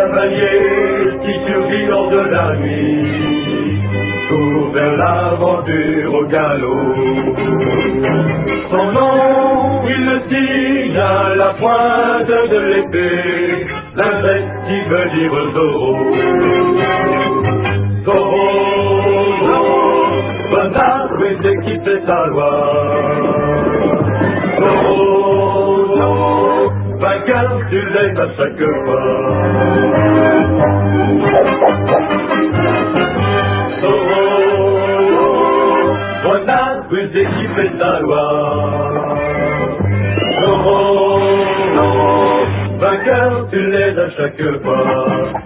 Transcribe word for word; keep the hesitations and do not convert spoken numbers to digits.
cavalier qui survit lors de la nuit, court vers l'aventure au galop. Son nom, il le signe à la pointe de l'épée, l'invective dire Zorro. Zorro, Zorro, bon arme qui fait sa loi. Zorro, Zorro, vainqueur tu l'es à chaque fois. Zorro, bon arme qui fait sa loi. Zorro, Zorro, vainqueur tu l'es à chaque fois.